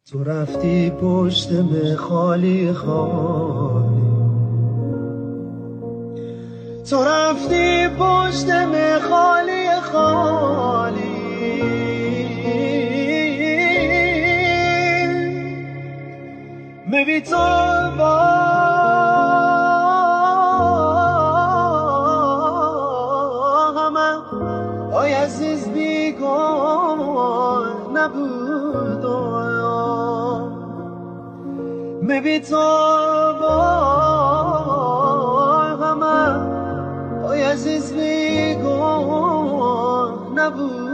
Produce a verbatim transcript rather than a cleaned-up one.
تو رفتی پشت به خالی خالی، تو رفتی پشت به خالی خالی، ببی تو با همه آی عزیز بیگاه نبود، ببی تو با همه آی عزیز بیگاه نبود.